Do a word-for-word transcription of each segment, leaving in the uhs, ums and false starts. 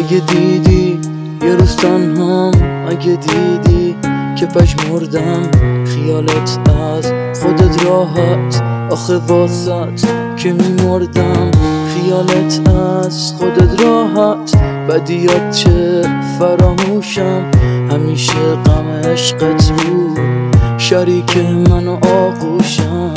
اگه دیدی یه روز تنهام، اگه دیدی که پژمردم خیالت از خودت راحت، آخه واسط که میمردم خیالت از خودت راحت، بدیات چه فراموشم، همیشه غم عشقت بود شریک من و آغوشم.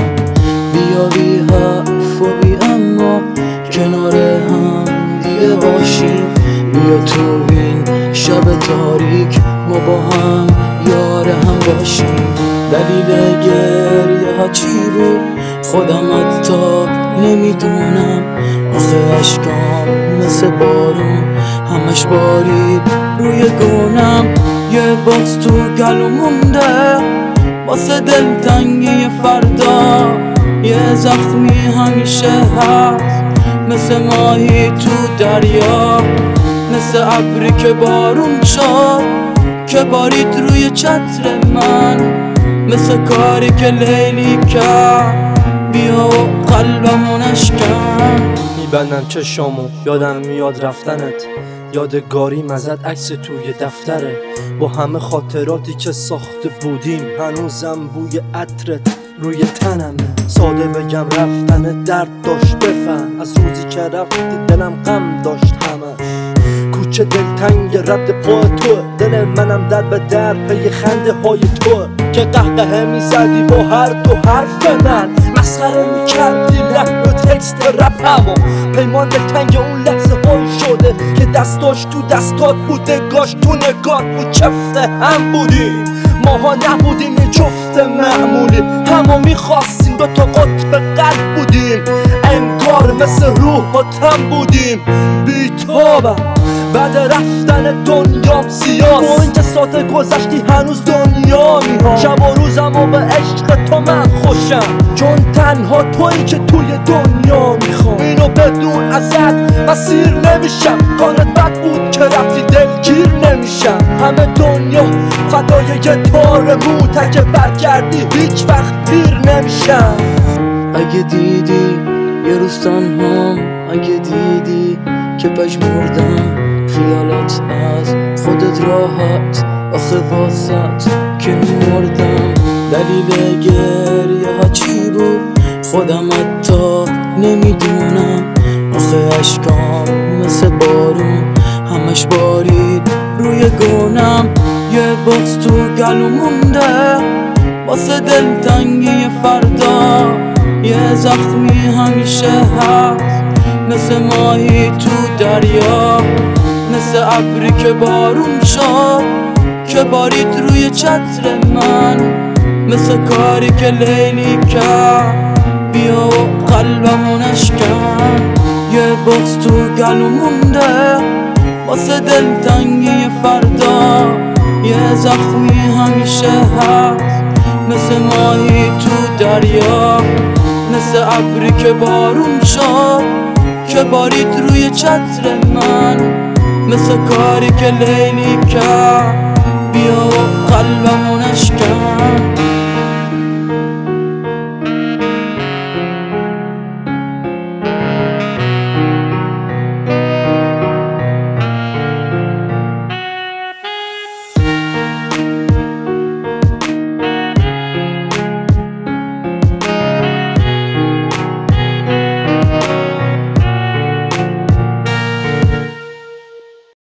بیا بی حرف و بی اما کنار هم دیگه باشیم، بیا تو این شب تاریک ما با هم یار هم باشیم. دلیل گریه ها چی بود خودم حتی نمیدونم، آخه عشقام مثل بارون همش بارید روی گونم. یه باز تو گلو مونده واسه دلتنگی فردا، یه زخمی همیشه هست مثل ماهی تو دریا، مثل ابری که بارون شد که بارید روی چتر من، مثل کاری که لیلی کرد بیا و قلبمو نشکن. میبندم چشامو یادم میاد رفتنت، یادگاری مزد عکس توی دفتره با همه خاطراتی که ساخته بودیم، هنوزم بوی عطرت روی تنمه. ساده بگم رفتن درد داشت بفهم، از روزی که رفتی دلم غم داشت همش. کوچه دلتنگ رد پا تو، دل منم در به در پی خنده های تو که قهقه میزدی با هر دو حرف من، مسخره میکردی لحن و تکست رپمو. پیمان دلتنگ اون لحظه های شده که دستاش تو دستات بود، نگاش تو نگات بود، چفت هم بودیم ماها نبودیم یه جفت معمولی، همو میخواستیم دو تا قطب قلب بودیم، انگار مثل روح با تم بودیم. بیتابم بعد رفتن دنیام سیاس، با اینکه ساعت گذشتی هنوز دنیا میام، شب و روزم و به عشق تو من خوشم، چون تنها تویی که توی دنیا میخوام. اینو بدون ازت مسیر نمیشم، کارت بد بود که رفتی دلگیر نمیشم، همه دنیا فدای یه تار موت، اگه برگردی هیچ وقت پیر نمیشم. اگه دیدی یه روز تنهام، اگه دیدی که پژمردم خیالت از خودت راحت، آخه واسط که میمردم. دلیل گریه ها چی بود خودم حتی نمیدونم، آخه عشقام مثل بارون همش بارید روی گونم. یه باز تو گلو مونده واسه دلتنگی فردا، یه زخمی همیشه هست مثل ماهی تو دریا، مثل ابری که بارون شد که بارید روی چتر من، مثل کاری که لیلی کرد بیا و قلبمو نشکن. یه باز تو گلو مونده واسه دلتنگی فردا، یه زخمی همیشه هست مثل ماهی تو دریا، مثل ابری که بارون شد که بارید روی چتر من، مثل کاری که لیلی کرد بیا و قلبمو